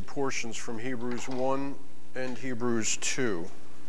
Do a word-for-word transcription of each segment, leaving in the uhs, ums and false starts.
read portions from Hebrews one and Hebrews two.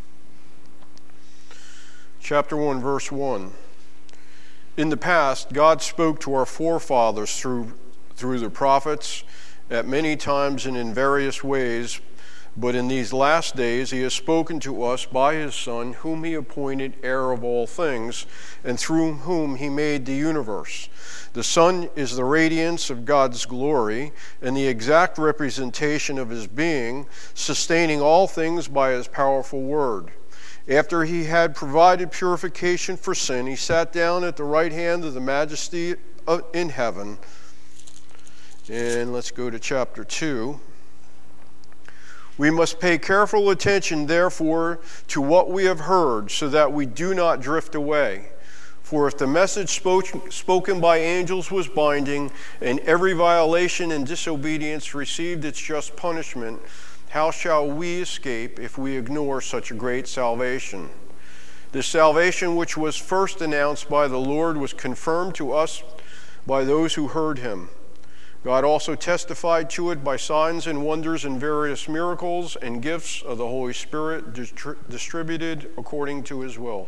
Chapter one, verse one. In the past, God spoke to our forefathers through, through the prophets at many times and in various ways, but in these last days he has spoken to us by his Son, whom he appointed heir of all things, and through whom he made the universe. The Son is the radiance of God's glory and the exact representation of his being, sustaining all things by his powerful word. After he had provided purification for sin, he sat down at the right hand of the Majesty in heaven. And let's go to chapter two. We must pay careful attention, therefore, to what we have heard, so that we do not drift away. For if the message spoke, spoken by angels was binding, and every violation and disobedience received its just punishment, how shall we escape if we ignore such a great salvation? The salvation which was first announced by the Lord was confirmed to us by those who heard him. God also testified to it by signs and wonders and various miracles and gifts of the Holy Spirit distri- distributed according to his will.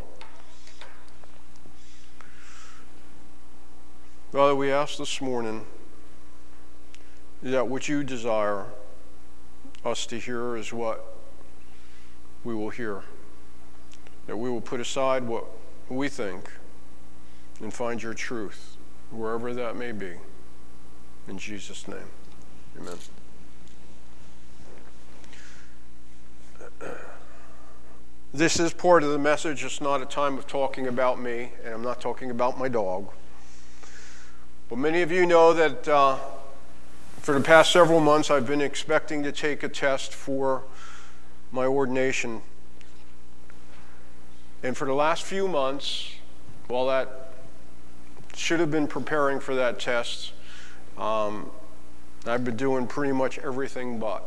Father, we ask this morning that what you desire us to hear is what we will hear. That we will put aside what we think and find your truth, wherever that may be. In Jesus' name, amen. This is part of the message. It's not a time of talking about me, and I'm not talking about my dog. But many of you know that uh, for the past several months I've been expecting to take a test for my ordination. And for the last few months, while that should have been preparing for that test, um, I've been doing pretty much everything but.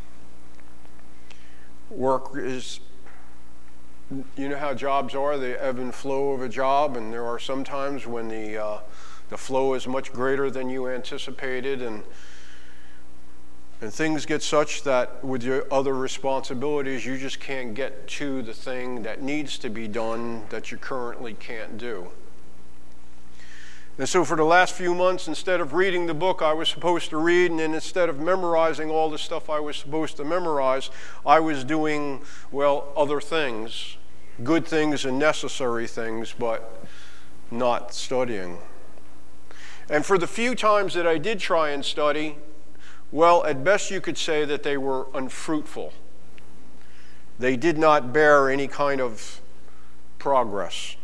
Work is, you know how jobs are, the ebb and flow of a job, and there are some times when the uh, the flow is much greater than you anticipated, and and things get such that with your other responsibilities, you just can't get to the thing that needs to be done that you currently can't do. And so for the last few months, instead of reading the book I was supposed to read, and then instead of memorizing all the stuff I was supposed to memorize, I was doing, well, other things, good things and necessary things, but not studying. And for the few times that I did try and study, well, at best you could say that they were unfruitful. They did not bear any kind of progress.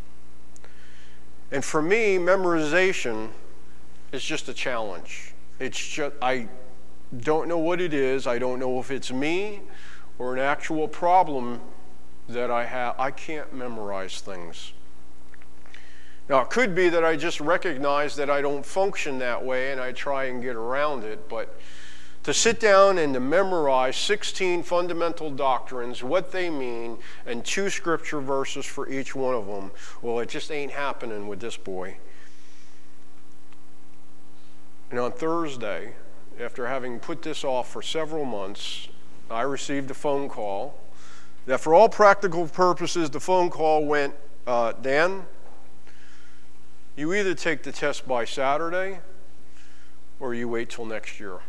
And for me, memorization is just a challenge. It's just, I don't know what it is. I don't know if it's me or an actual problem that I have. I can't memorize things. Now, it could be that I just recognize that I don't function that way and I try and get around it, but to sit down and to memorize sixteen fundamental doctrines, what they mean, and two scripture verses for each one of them, well, it just ain't happening with this boy. And on Thursday, after having put this off for several months, I received a phone call that for all practical purposes, the phone call went, uh, Dan, you either take the test by Saturday or you wait till next year.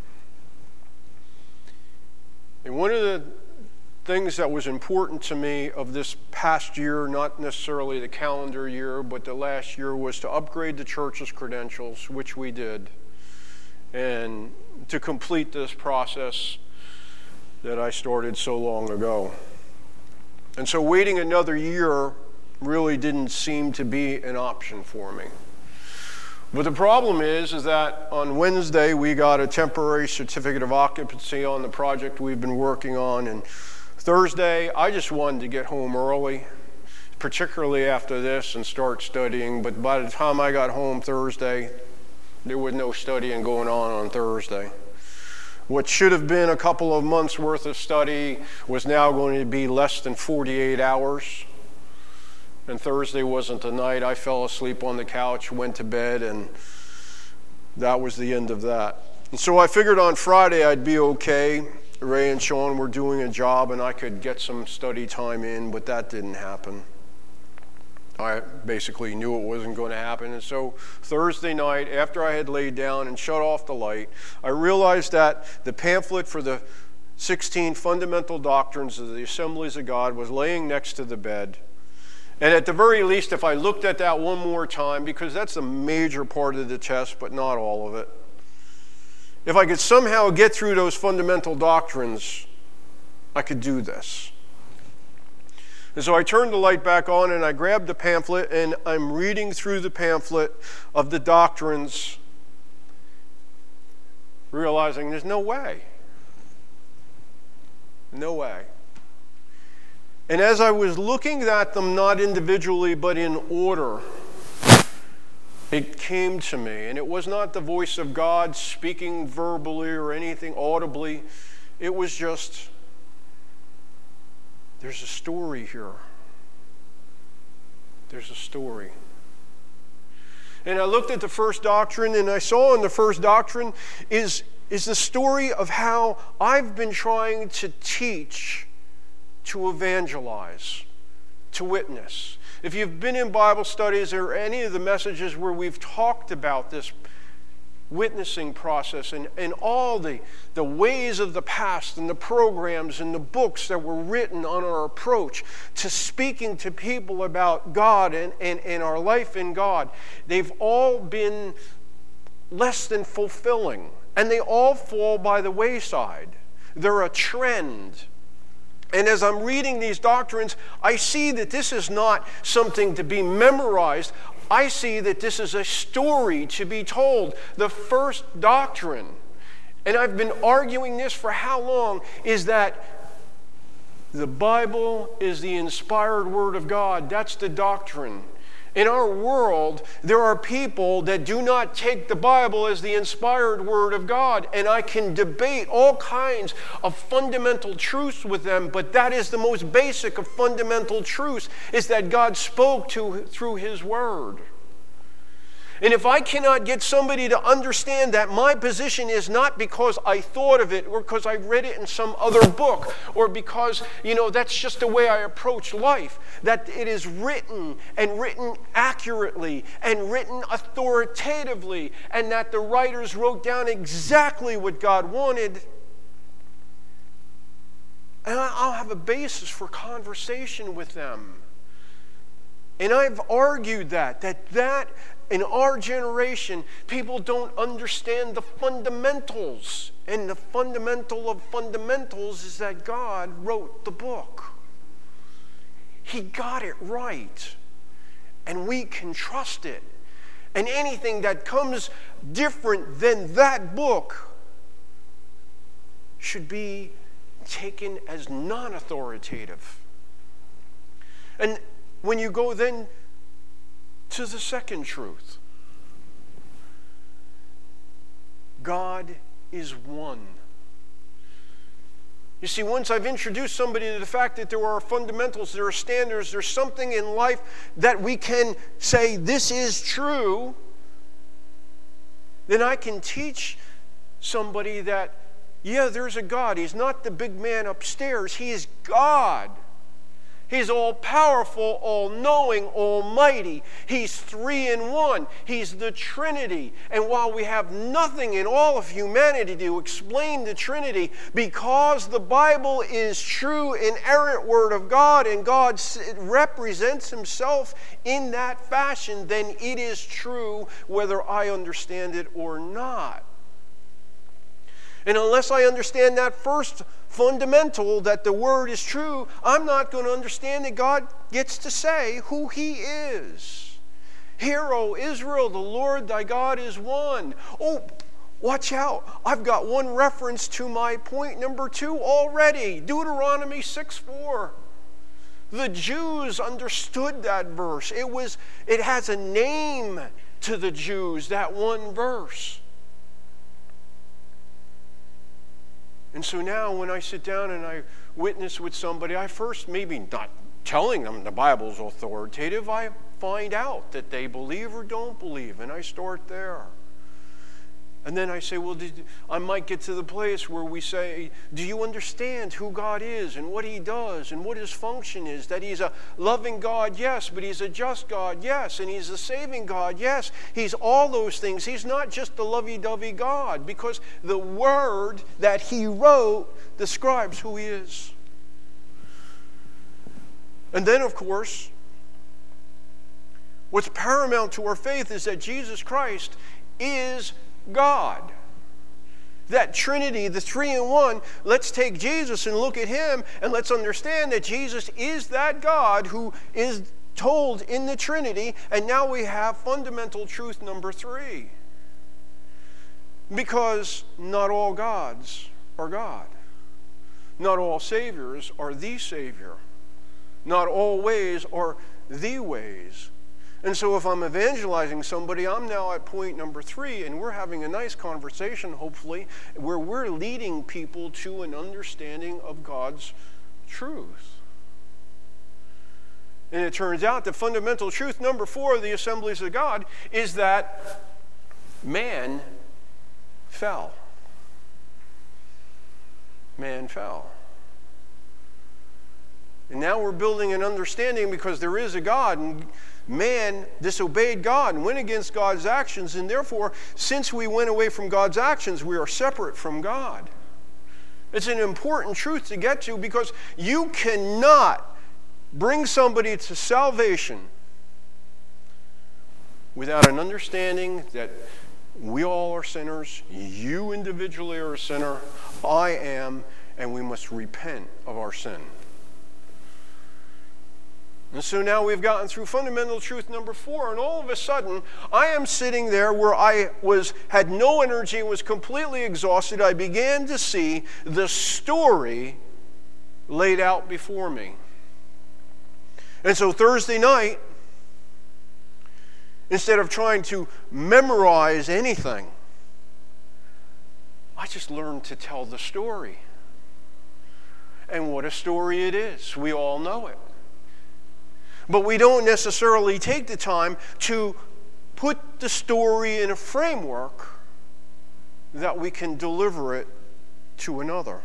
And one of the things that was important to me of this past year, not necessarily the calendar year, but the last year, was to upgrade the church's credentials, which we did, and to complete this process that I started so long ago. And so waiting another year really didn't seem to be an option for me. But the problem is, is that on Wednesday we got a temporary certificate of occupancy on the project we've been working on, and Thursday I just wanted to get home early, particularly after this, and start studying. But by the time I got home Thursday, there was no studying going on on Thursday. What should have been a couple of months worth of study was now going to be less than forty-eight hours. And Thursday wasn't the night. I fell asleep on the couch, went to bed, and that was the end of that. And so I figured on Friday I'd be okay. Ray and Sean were doing a job and I could get some study time in, but that didn't happen. I basically knew it wasn't going to happen. And so Thursday night, after I had laid down and shut off the light, I realized that the pamphlet for the sixteen fundamental doctrines of the Assemblies of God was laying next to the bed. And at the very least, if I looked at that one more time, because that's a major part of the test, but not all of it, if I could somehow get through those fundamental doctrines, I could do this. And so I turned the light back on and I grabbed the pamphlet and I'm reading through the pamphlet of the doctrines, realizing there's no way. No way. And as I was looking at them, not individually, but in order, it came to me. And it was not the voice of God speaking verbally or anything audibly. It was just, there's a story here. There's a story. And I looked at the first doctrine, and I saw in the first doctrine is, is the story of how I've been trying to teach, to evangelize, to witness. If you've been in Bible studies or any of the messages where we've talked about this witnessing process and, and all the, the ways of the past and the programs and the books that were written on our approach to speaking to people about God and, and, and our life in God, they've all been less than fulfilling. And they all fall by the wayside. They're a trend. And as I'm reading these doctrines, I see that this is not something to be memorized. I see that this is a story to be told. The first doctrine, and I've been arguing this for how long, is that the Bible is the inspired Word of God. That's the doctrine. In our world, there are people that do not take the Bible as the inspired Word of God, and I can debate all kinds of fundamental truths with them, but that is the most basic of fundamental truths, is that God spoke to through His Word. And if I cannot get somebody to understand that my position is not because I thought of it or because I read it in some other book or because, you know, that's just the way I approach life, that it is written and written accurately and written authoritatively and that the writers wrote down exactly what God wanted, and I'll have a basis for conversation with them. And I've argued that, that that in our generation, people don't understand the fundamentals. And the fundamental of fundamentals is that God wrote the book. He got it right. And we can trust it. And anything that comes different than that book should be taken as non-authoritative. And when you go then to the second truth, God is one. You see, once I've introduced somebody to the fact that there are fundamentals, there are standards, there's something in life that we can say this is true, then I can teach somebody that, yeah, there's a God. He's not the big man upstairs. He is God. He's all-powerful, all-knowing, almighty. He's three in one. He's the Trinity. And while we have nothing in all of humanity to explain the Trinity, because the Bible is true, inerrant Word of God, and God represents Himself in that fashion, then it is true whether I understand it or not. And unless I understand that first fundamental, that the Word is true, I'm not going to understand that God gets to say who He is. Hear, O Israel, the Lord thy God is one. Oh, watch out. I've got one reference to my point number two already. Deuteronomy six four. The Jews understood that verse. It was, it has a name to the Jews, that one verse. And so now when I sit down and I witness with somebody, I first, maybe not telling them the Bible's authoritative, I find out that they believe or don't believe, and I start there. And then I say, well, did, I might get to the place where we say, do you understand who God is and what he does and what his function is? That he's a loving God, yes, but he's a just God, yes, and he's a saving God, yes. He's all those things. He's not just the lovey-dovey God, because the word that he wrote describes who he is. And then, of course, what's paramount to our faith is that Jesus Christ is God. That Trinity, the three in one, let's take Jesus and look at him, and let's understand that Jesus is that God who is told in the Trinity, and now we have fundamental truth number three. Because not all gods are God. Not all saviors are the Savior. Not all ways are the ways. And so if I'm evangelizing somebody, I'm now at point number three, and we're having a nice conversation, hopefully, where we're leading people to an understanding of God's truth. And it turns out that fundamental truth number four of the Assemblies of God is that man fell. Man fell. And now we're building an understanding, because there is a God, and man disobeyed God and went against God's actions, and therefore, since we went away from God's actions, we are separate from God. It's an important truth to get to, because you cannot bring somebody to salvation without an understanding that we all are sinners, you individually are a sinner, I am, and we must repent of our sin. And so now we've gotten through fundamental truth number four, and all of a sudden, I am sitting there where I was had no energy and was completely exhausted. I began to see the story laid out before me. And so Thursday night, instead of trying to memorize anything, I just learned to tell the story. And what a story it is. We all know it. But we don't necessarily take the time to put the story in a framework that we can deliver it to another.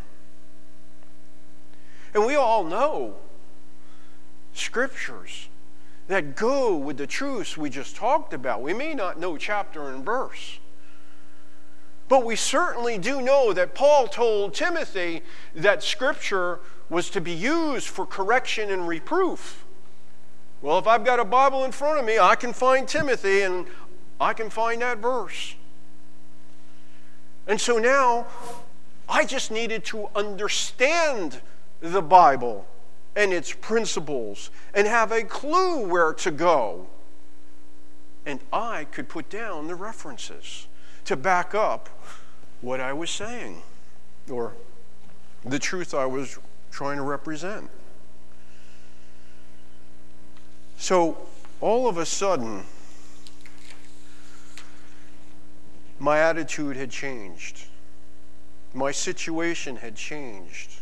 And we all know scriptures that go with the truths we just talked about. We may not know chapter and verse, but we certainly do know that Paul told Timothy that scripture was to be used for correction and reproof. Well, if I've got a Bible in front of me, I can find Timothy and I can find that verse. And so now, I just needed to understand the Bible and its principles and have a clue where to go. And I could put down the references to back up what I was saying, or the truth I was trying to represent. So, all of a sudden, my attitude had changed. My situation had changed.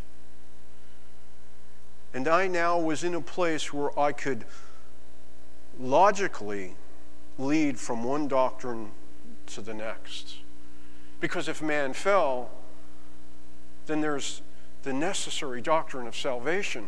And I now was in a place where I could logically lead from one doctrine to the next. Because if man fell, then there's the necessary doctrine of salvation.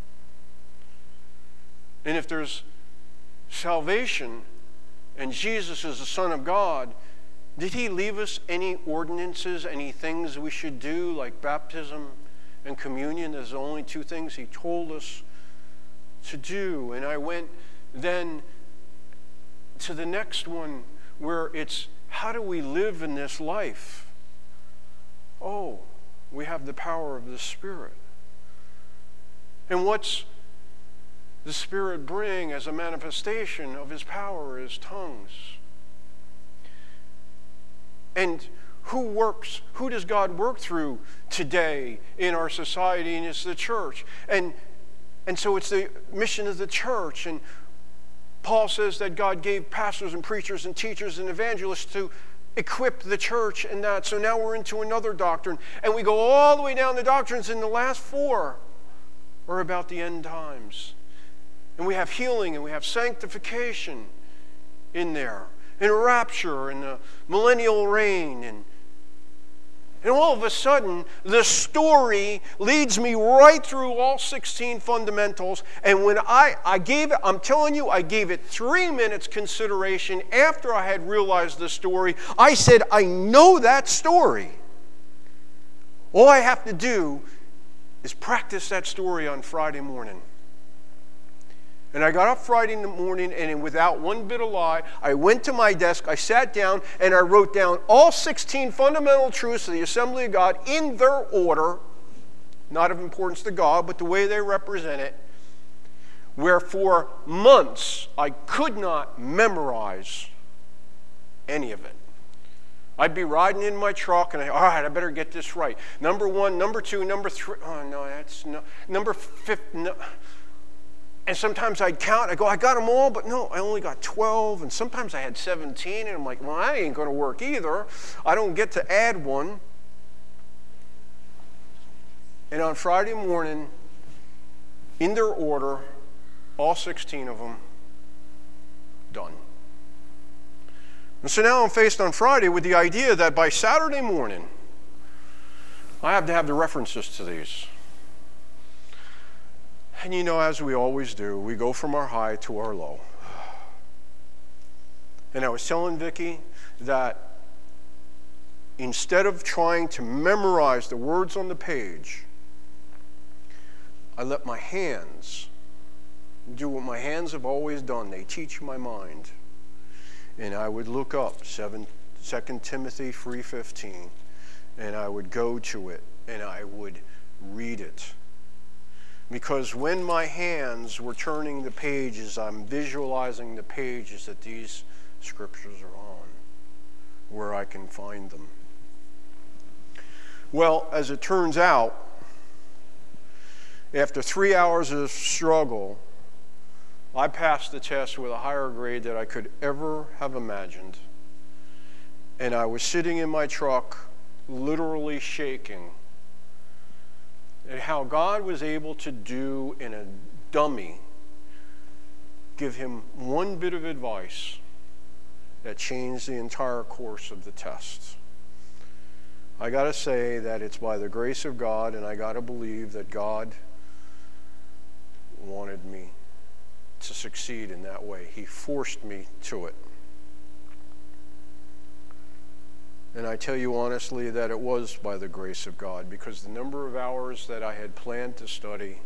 And if there's salvation and Jesus is the Son of God, did he leave us any ordinances, any things we should do, like baptism and communion? There's the only two things he told us to do. And I went then to the next one, where it's, how do we live in this life? Oh, we have the power of the Spirit. And what's the Spirit bring as a manifestation of his power is tongues. And who works, who does God work through today in our society? And it's the church. And, and so it's the mission of the church. And Paul says that God gave pastors and preachers and teachers and evangelists to equip the church and that. So now we're into another doctrine. And we go all the way down the doctrines, and the last four are about the end times. And we have healing and we have sanctification in there. and rapture and the millennial reign. And, and all of a sudden, the story leads me right through all sixteen fundamentals. And when I, I gave it, I'm telling you, I gave it three minutes consideration after I had realized the story. I said, I know that story. All I have to do is practice that story on Friday morning. And I got up Friday morning, and without one bit of lie, I went to my desk, I sat down, and I wrote down all sixteen fundamental truths of the Assembly of God in their order, not of importance to God, but the way they represent it, where for months I could not memorize any of it. I'd be riding in my truck, and I, all right, I better get this right. Number one, number two, number three. Oh, no, that's no. Number fifth, no. And sometimes I'd count, I go, I got them all, but no, I only got twelve. And sometimes I had seventeen, and I'm like, well, that ain't going to work either. I don't get to add one. And on Friday morning, in their order, all sixteen of them, done. And so now I'm faced on Friday with the idea that by Saturday morning, I have to have the references to these. And you know, as we always do, we go from our high to our low. And I was telling Vicki that instead of trying to memorize the words on the page, I let my hands do what my hands have always done. They teach my mind. And I would look up Second Timothy three fifteen, and I would go to it, and I would read it. Because when my hands were turning the pages, I'm visualizing the pages that these scriptures are on, where I can find them. Well, as it turns out, after three hours of struggle, I passed the test with a higher grade than I could ever have imagined. And I was sitting in my truck, literally shaking, and how God was able to do in a dummy, give him one bit of advice that changed the entire course of the test. I got to say that it's by the grace of God, and I got to believe that God wanted me to succeed in that way. He forced me to it. And I tell you honestly that it was by the grace of God, because the number of hours that I had planned to study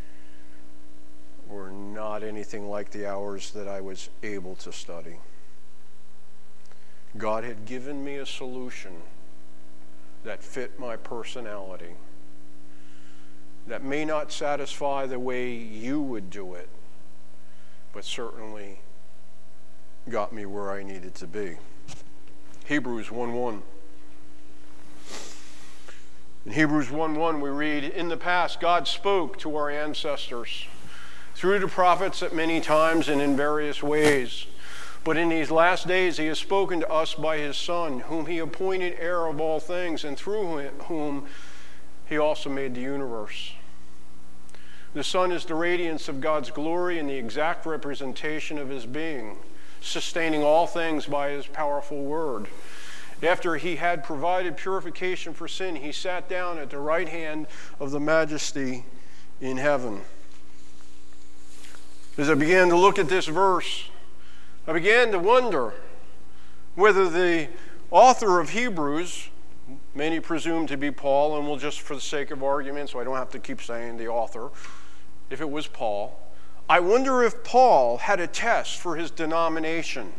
were not anything like the hours that I was able to study. God had given me a solution that fit my personality, that may not satisfy the way you would do it, but certainly got me where I needed to be. Hebrews one one. In Hebrews one one we read, in the past God spoke to our ancestors through the prophets at many times and in various ways. But in these last days he has spoken to us by his Son, whom he appointed heir of all things, and through whom he also made the universe. The Son is the radiance of God's glory and the exact representation of his being, sustaining all things by his powerful word. After he had provided purification for sin, he sat down at the right hand of the Majesty in heaven. As I began to look at this verse, I began to wonder whether the author of Hebrews, many presume to be Paul, and we'll just, for the sake of argument, so I don't have to keep saying the author, if it was Paul, I wonder if Paul had a test for his denomination.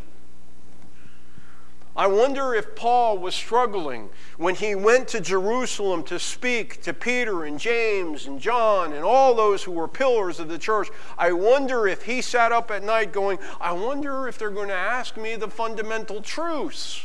I wonder if Paul was struggling when he went to Jerusalem to speak to Peter and James and John and all those who were pillars of the church. I wonder if he sat up at night going, I wonder if they're going to ask me the fundamental truths.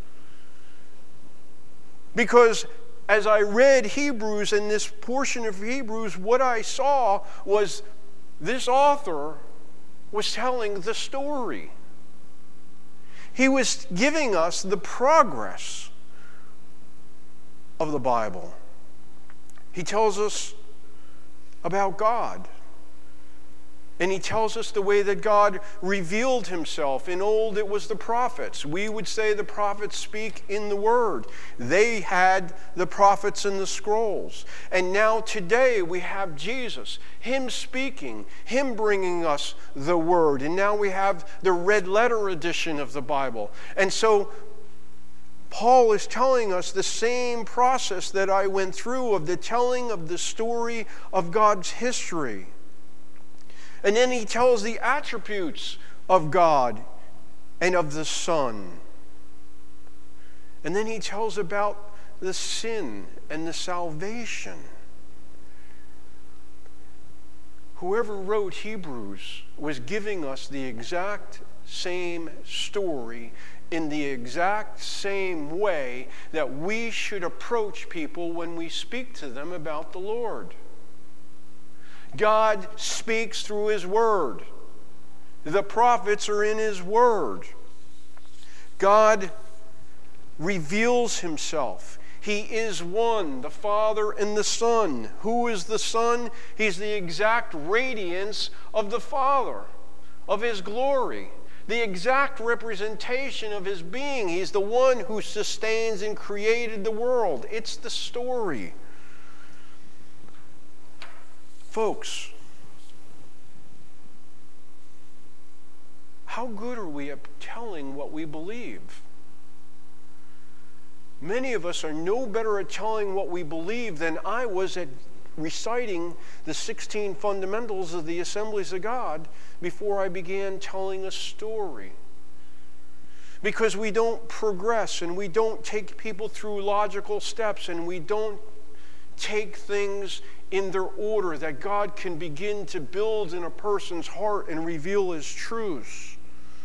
Because as I read Hebrews, in this portion of Hebrews, what I saw was this author was telling the story. He was giving us the progress of the Bible. He tells us about God. And he tells us the way that God revealed himself. In old, it was the prophets. We would say the prophets speak in the Word. They had the prophets and the scrolls. And now today we have Jesus, him speaking, him bringing us the Word. And now we have the red letter edition of the Bible. And so Paul is telling us the same process that I went through of the telling of the story of God's history. And then he tells the attributes of God and of the Son. And then he tells about the sin and the salvation. Whoever wrote Hebrews was giving us the exact same story in the exact same way that we should approach people when we speak to them about the Lord. God speaks through his word. The prophets are in his word. God reveals himself. He is one, the Father and the Son. Who is the Son? He's the exact radiance of the Father, of his glory, the exact representation of his being. He's the one who sustains and created the world. It's the story. Folks, how good are we at telling what we believe? Many of us are no better at telling what we believe than I was at reciting the sixteen fundamentals of the Assemblies of God before I began telling a story. Because we don't progress and we don't take people through logical steps and we don't take things in their order that God can begin to build in a person's heart and reveal his truths.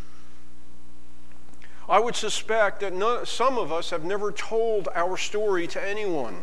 I would suspect that none, some of us have never told our story to anyone.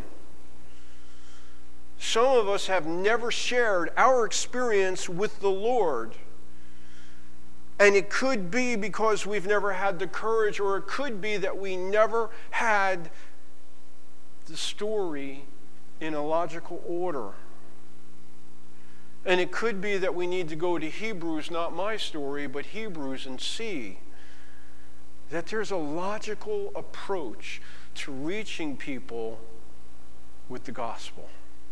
Some of us have never shared our experience with the Lord. And it could be because we've never had the courage, or it could be that we never had the story in a logical order. And it could be that we need to go to Hebrews, not my story, but Hebrews, and see that there's a logical approach to reaching people with the gospel.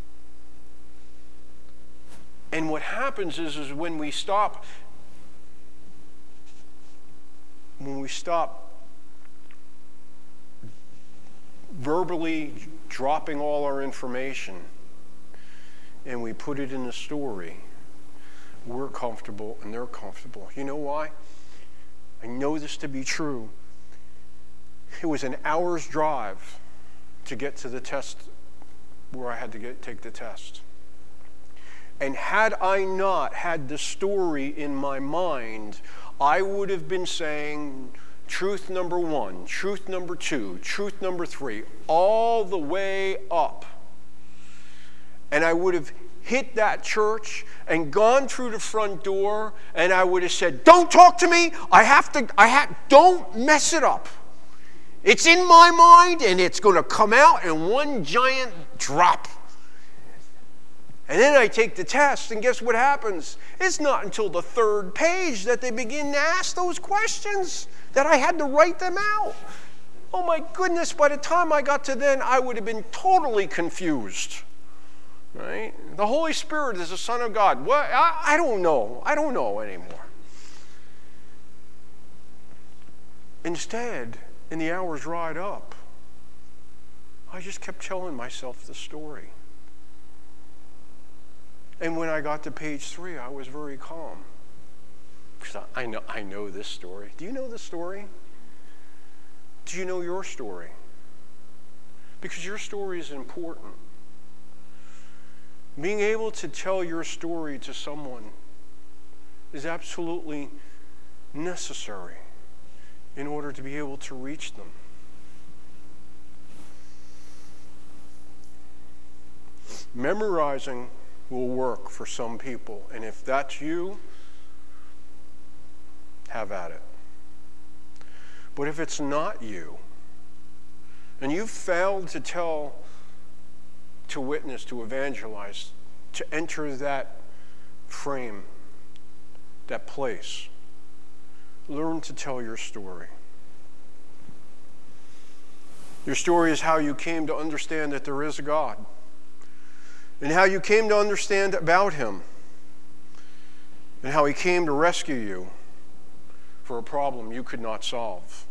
And what happens is, is when we stop, when we stop verbally dropping all our information and we put it in the story, we're comfortable and they're comfortable. You know why? I know this to be true. It was an hour's drive to get to the test where I had to get, take the test. And had I not had the story in my mind, I would have been saying truth number one, truth number two, truth number three, all the way up. And I would have hit that church and gone through the front door, and I would have said, "Don't talk to me. I have to, I have, don't mess it up. It's in my mind, and it's going to come out in one giant drop." And then I take the test, and guess what happens? It's not until the third page that they begin to ask those questions that I had to write them out. Oh my goodness, by the time I got to then, I would have been totally confused. Right? The Holy Spirit is the Son of God. What? I, I don't know. I don't know anymore. Instead, in the hours right up, I just kept telling myself the story. And when I got to page three, I was very calm. Because I, I know, I know this story. Do you know this story? Do you know your story? Because your story is important. Being able to tell your story to someone is absolutely necessary in order to be able to reach them. Memorizing will work for some people, and if that's you, have at it. But if it's not you, and you've failed to tell, to witness, to evangelize, to enter that frame, that place. Learn to tell your story. Your story is how you came to understand that there is a God, and how you came to understand about him, and how he came to rescue you for a problem you could not solve.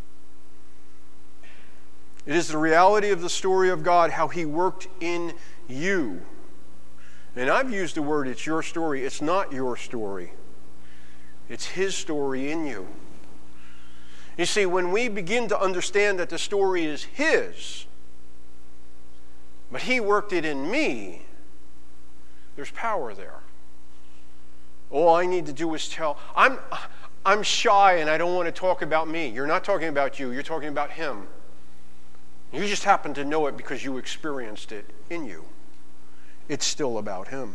It is the reality of the story of God, how he worked in you. And I've used the word, it's your story. It's not your story. It's his story in you. You see, when we begin to understand that the story is his, but he worked it in me, there's power there. All I need to do is tell. I'm, I'm shy and I don't want to talk about me. You're not talking about you. You're talking about him. You just happen to know it because you experienced it in you. It's still about him.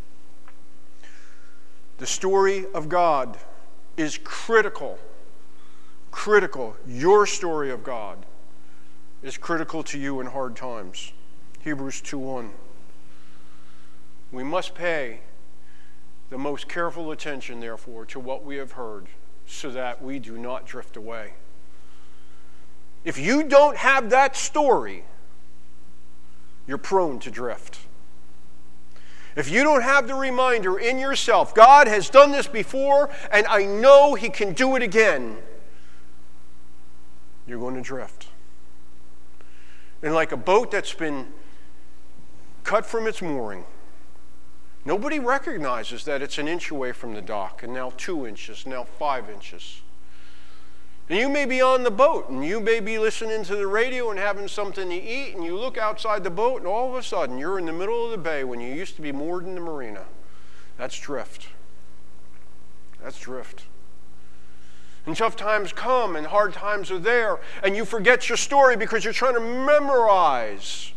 The story of God is critical. Critical. Your story of God is critical to you in hard times. Hebrews two one. We must pay the most careful attention, therefore, to what we have heard, so that we do not drift away. If you don't have that story, you're prone to drift. If you don't have the reminder in yourself, God has done this before, and I know he can do it again, you're going to drift. And like a boat that's been cut from its mooring, nobody recognizes that it's an inch away from the dock, and now two inches, now five inches. And you may be on the boat, and you may be listening to the radio and having something to eat, and you look outside the boat, and all of a sudden, you're in the middle of the bay when you used to be moored in the marina. That's drift. That's drift. And tough times come, and hard times are there, and you forget your story because you're trying to memorize.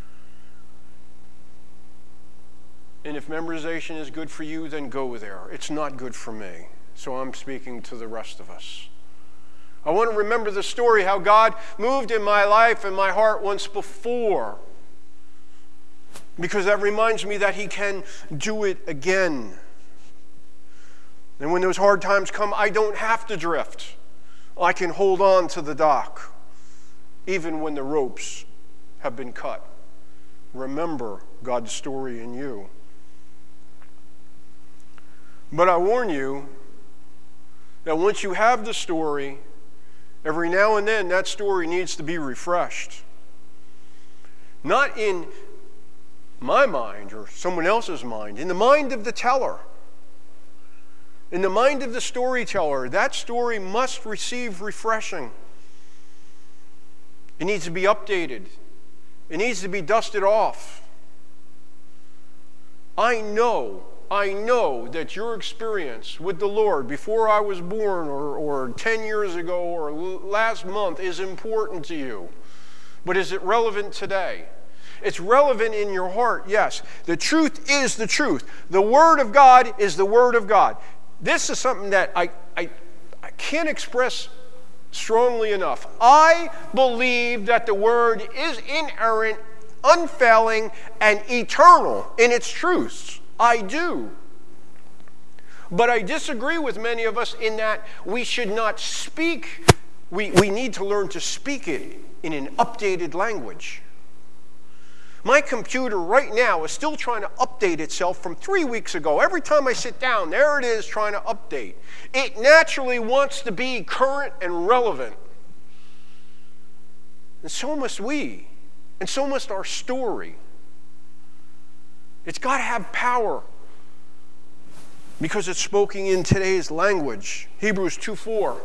And if memorization is good for you, then go there. It's not good for me. So I'm speaking to the rest of us. I want to remember the story, how God moved in my life and my heart once before, because that reminds me that he can do it again. And when those hard times come, I don't have to drift. I can hold on to the dock, even when the ropes have been cut. Remember God's story in you. But I warn you that once you have the story, every now and then that story needs to be refreshed. Not in my mind or someone else's mind, in the mind of the teller. In the mind of the storyteller, that story must receive refreshing. It needs to be updated. It needs to be dusted off. I know I know that your experience with the Lord before I was born or, or ten years ago or last month is important to you. But is it relevant today? It's relevant in your heart, yes. The truth is the truth. The Word of God is the Word of God. This is something that I, I, I can't express strongly enough. I believe that the Word is inerrant, unfailing, and eternal in its truths. I do. But I disagree with many of us in that we should not speak. We, we need to learn to speak it in an updated language. My computer right now is still trying to update itself from three weeks ago. Every time I sit down, there it is trying to update. It naturally wants to be current and relevant. And so must we. And so must our story. It's got to have power because it's spoken in today's language. Hebrews two four.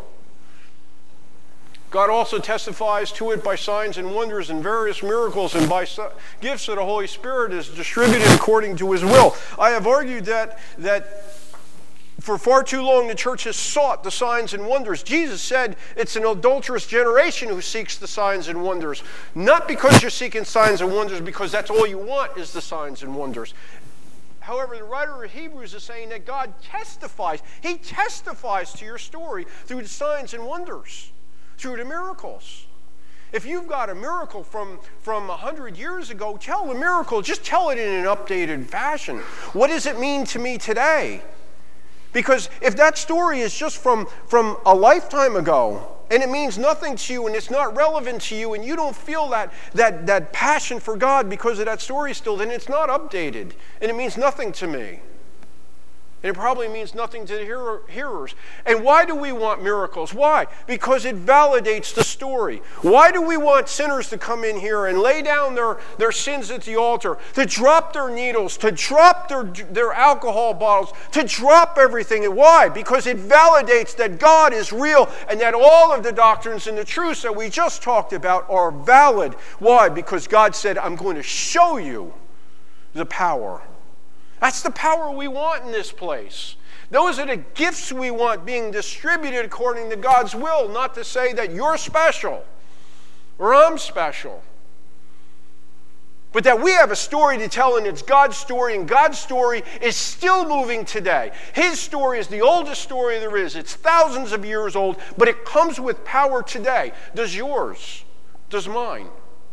God also testifies to it by signs and wonders and various miracles and by gifts that the Holy Spirit is distributed according to his will. I have argued that, that for far too long the church has sought the signs and wonders. Jesus said it's an adulterous generation who seeks the signs and wonders. Not because you're seeking signs and wonders, because that's all you want is the signs and wonders. However, the writer of Hebrews is saying that God testifies. He testifies to your story through the signs and wonders, through the miracles. If you've got a miracle from, from one hundred years ago, tell the miracle. Just tell it in an updated fashion. What does it mean to me today? Because if that story is just from, from a lifetime ago, and it means nothing to you, and it's not relevant to you, and you don't feel that, that, that passion for God because of that story still, then it's not updated, and it means nothing to me. And it probably means nothing to the hearer, hearers. And why do we want miracles? Why? Because it validates the story. Why do we want sinners to come in here and lay down their, their sins at the altar, to drop their needles, to drop their, their alcohol bottles, to drop everything? And why? Because it validates that God is real and that all of the doctrines and the truths that we just talked about are valid. Why? Because God said, I'm going to show you the power. That's the power we want in this place. Those are the gifts we want being distributed according to God's will, not to say that you're special or I'm special. But that we have a story to tell, and it's God's story, and God's story is still moving today. His story is the oldest story there is. It's thousands of years old, but it comes with power today. Does yours? Does mine?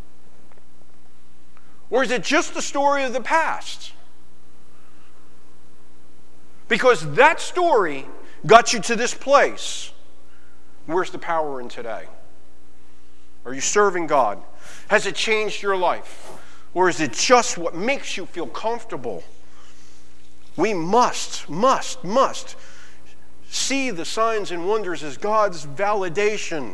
Or is it just the story of the past? Because that story got you to this place. Where's the power in today? Are you serving God? Has it changed your life? Or is it just what makes you feel comfortable? We must, must, must see the signs and wonders as God's validation.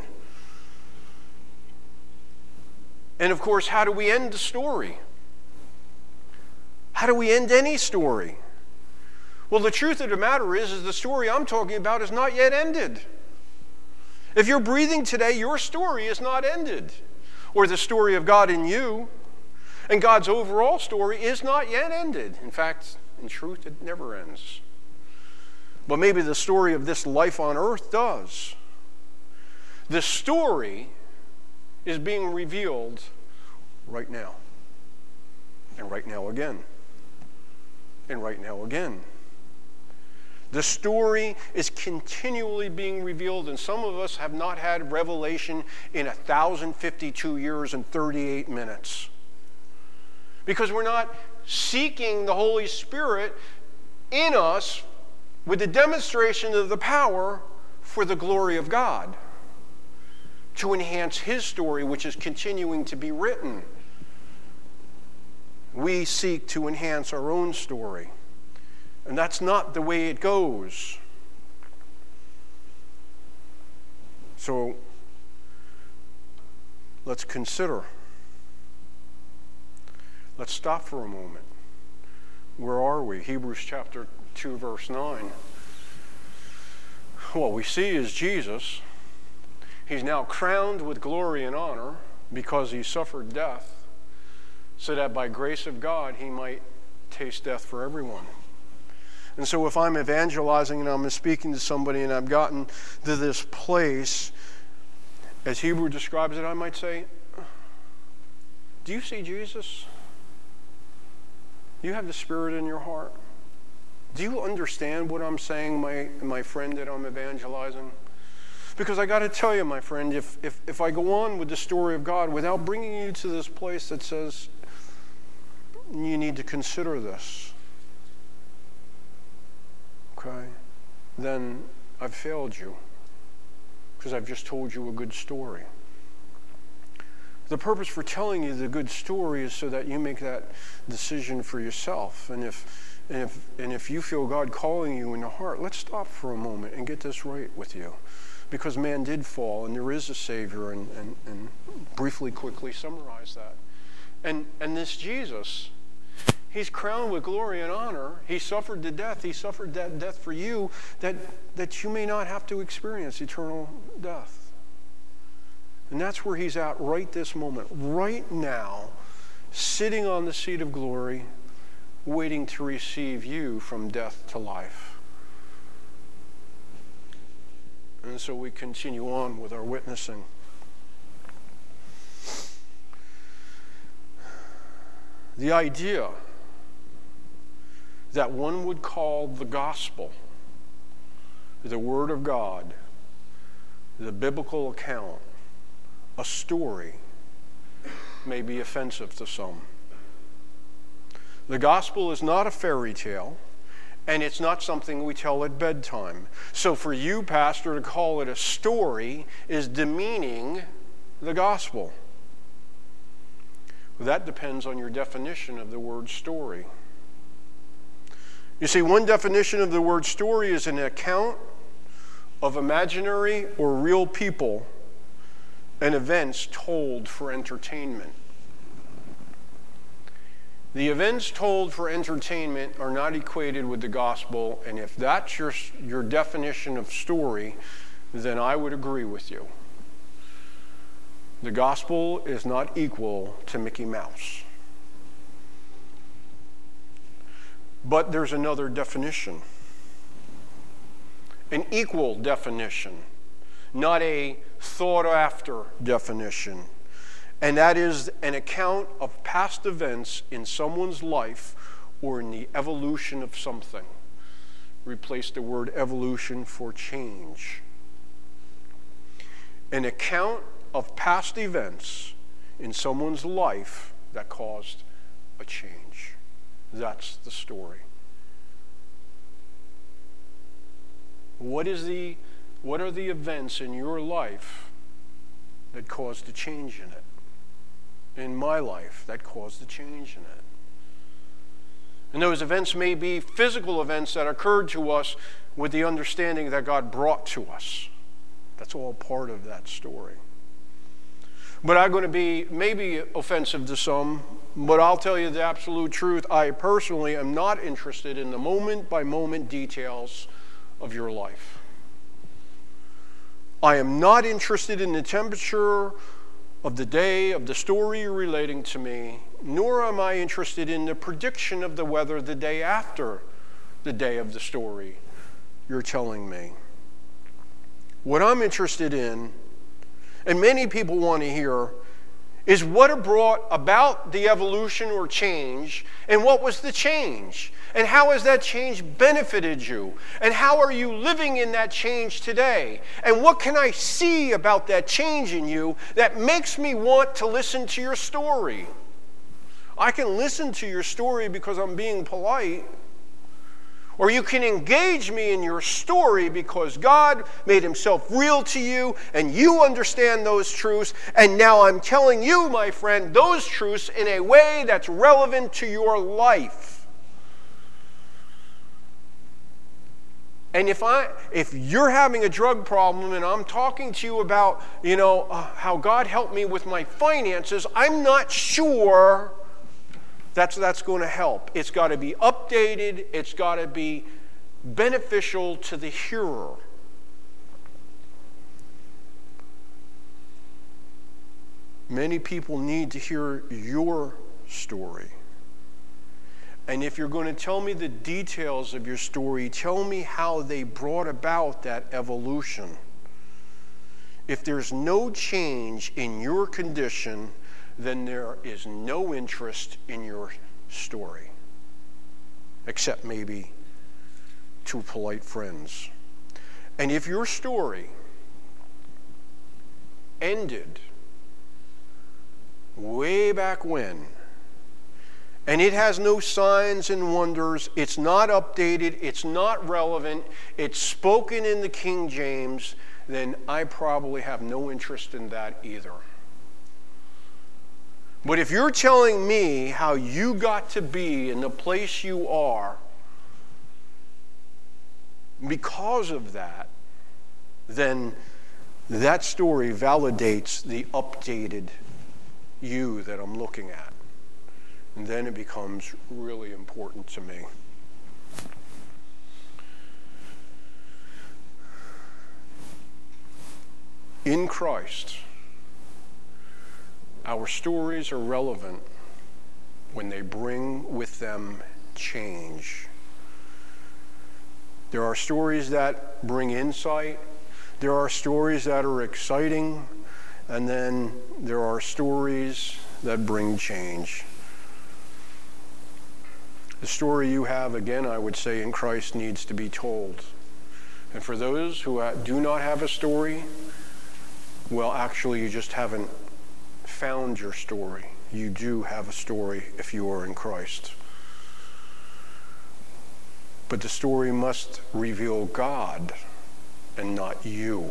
And of course, how do we end the story? How do we end any story? Well, the truth of the matter is, is the story I'm talking about is not yet ended. If you're breathing today, your story is not ended. Or the story of God in you and God's overall story is not yet ended. In fact, in truth, it never ends. But maybe the story of this life on earth does. The story is being revealed right now. And right now again. And right now again. The story is continually being revealed, and some of us have not had revelation in one thousand fifty-two years and thirty-eight minutes. Because we're not seeking the Holy Spirit in us with the demonstration of the power for the glory of God, to enhance His story, which is continuing to be written. We seek to enhance our own story. And that's not the way it goes. So, let's consider. Let's stop for a moment. Where are we? Hebrews chapter two, verse nine. What we see is Jesus. He's now crowned with glory and honor because he suffered death, so that by grace of God he might taste death for everyone. And so if I'm evangelizing and I'm speaking to somebody and I've gotten to this place, as Hebrew describes it, I might say, do you see Jesus? Do you have the Spirit in your heart? Do you understand what I'm saying, my, my friend that I'm evangelizing? Because I got to tell you, my friend, if, if, if I go on with the story of God without bringing you to this place that says, you need to consider this, okay, then I've failed you because I've just told you a good story. The purpose for telling you the good story is so that you make that decision for yourself. And if, and if, and if you feel God calling you in the heart, let's stop for a moment and get this right with you. Because man did fall, and there is a Savior, and, and, and briefly, quickly summarize that. And, and this Jesus, he's crowned with glory and honor. He suffered the death. He suffered that death for you, that, that you may not have to experience eternal death. And that's where he's at right this moment, right now, sitting on the seat of glory, waiting to receive you from death to life. And so we continue on with our witnessing. The idea that one would call the gospel, the Word of God, the biblical account, a story, may be offensive to some. The gospel is not a fairy tale, And it's not something we tell at bedtime. So for you, Pastor, to call it a story is demeaning the gospel. That depends on your definition of the word story. You see, one definition of the word story is an account of imaginary or real people and events told for entertainment. The events told for entertainment are not equated with the gospel, and if that's your, your definition of story, then I would agree with you. The gospel is not equal to Mickey Mouse. But there's another definition, an equal definition, not a thought-after definition. And that is an account of past events in someone's life or in the evolution of something. Replace the word evolution for change. An account of past events in someone's life that caused a change. That's the story. What is the, what are the events in your life that caused a change in it? In my life, that caused a change in it. And those events may be physical events that occurred to us with the understanding that God brought to us. That's all part of that story. But I'm going to be maybe offensive to some, but I'll tell you the absolute truth. I personally am not interested in the moment-by-moment details of your life. I am not interested in the temperature of the day, of the story you're relating to me, nor am I interested in the prediction of the weather the day after the day of the story you're telling me. What I'm interested in, and many people want to hear, is what brought about the evolution or change, and what was the change? And how has that change benefited you? And how are you living in that change today? And what can I see about that change in you that makes me want to listen to your story? I can listen to your story because I'm being polite, or you can engage me in your story because God made himself real to you and you understand those truths, and now I'm telling you, my friend, those truths in a way that's relevant to your life. And if I, if you're having a drug problem and I'm talking to you about, you know, uh, how God helped me with my finances, I'm not sure that's that's going to help. It's got to be updated. It's got to be beneficial to the hearer. Many people need to hear your story. And if you're going to tell me the details of your story, tell me how they brought about that evolution. If there's no change in your condition, then there is no interest in your story, except maybe two polite friends. And if your story ended way back when, and it has no signs and wonders, it's not updated, it's not relevant, it's spoken in the King James, then I probably have no interest in that either. But if you're telling me how you got to be in the place you are because of that, then that story validates the updated you that I'm looking at. And then it becomes really important to me. In Christ, our stories are relevant when they bring with them change. There are stories that bring insight. There are stories that are exciting. And then there are stories that bring change. The story you have, again, I would say, in Christ needs to be told. And for those who do not have a story, well, actually, you just haven't found your story. You do have a story if you are in Christ. But the story must reveal God and not you.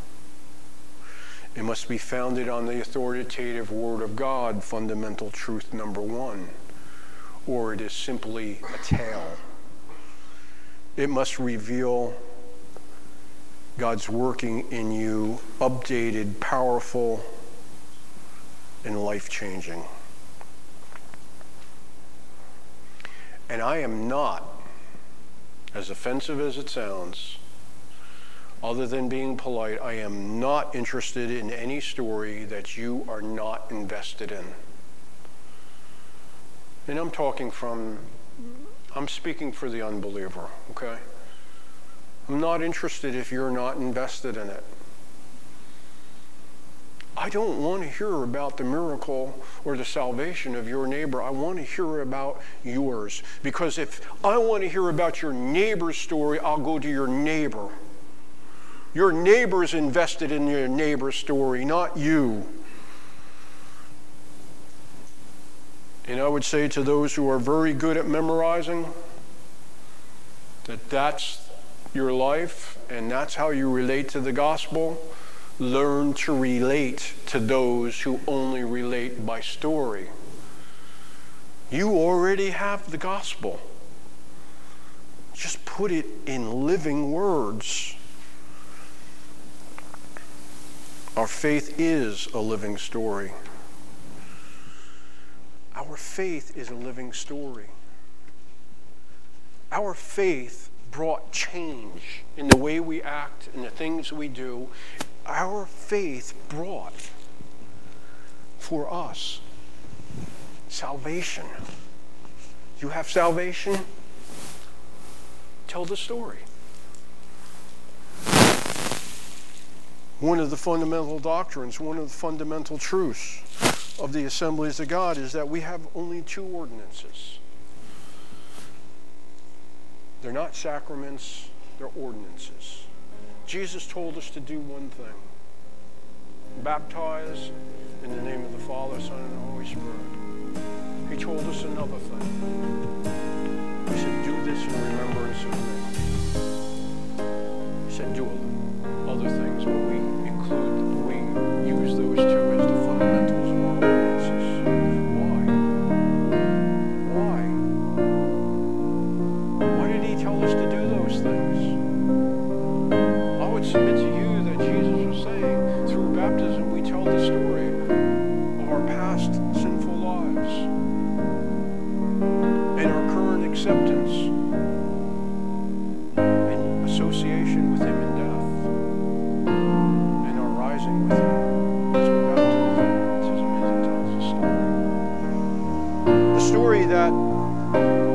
It must be founded on the authoritative Word of God, fundamental truth number one, or it is simply a tale. It must reveal God's working in you, updated, powerful, and life-changing. And I am not, as offensive as it sounds, other than being polite, I am not interested in any story that you are not invested in. And I'm talking from, I'm speaking for the unbeliever, okay? I'm not interested if you're not invested in it. I don't want to hear about the miracle or the salvation of your neighbor. I want to hear about yours. Because if I want to hear about your neighbor's story, I'll go to your neighbor. Your neighbor's invested in your neighbor's story, not you. And I would say to those who are very good at memorizing that that's your life and that's how you relate to the gospel. Learn to relate to those who only relate by story. You already have the gospel. Just put it in living words. Our faith is a living story. Our faith is a living story. Our faith brought change in the way we act and the things we do. Our faith brought for us salvation. You have salvation? Tell the story. One of the fundamental doctrines, one of the fundamental truths of the Assemblies of God is that we have only two ordinances. They're not sacraments, they're ordinances. Jesus told us to do one thing. Baptize in the name of the Father, Son, and the Holy Spirit. He told us another thing. He said, do this in remembrance of me. He said, do other things, but we include, we use those two as the fundamentals of our ordinances. Why? Why? Why did he tell us to do those things? I would submit to you that Jesus was saying, through baptism, we tell the story of our past sinful lives and our current acceptance and association with him in death. With him. That's what baptism is. It tells a story. The story that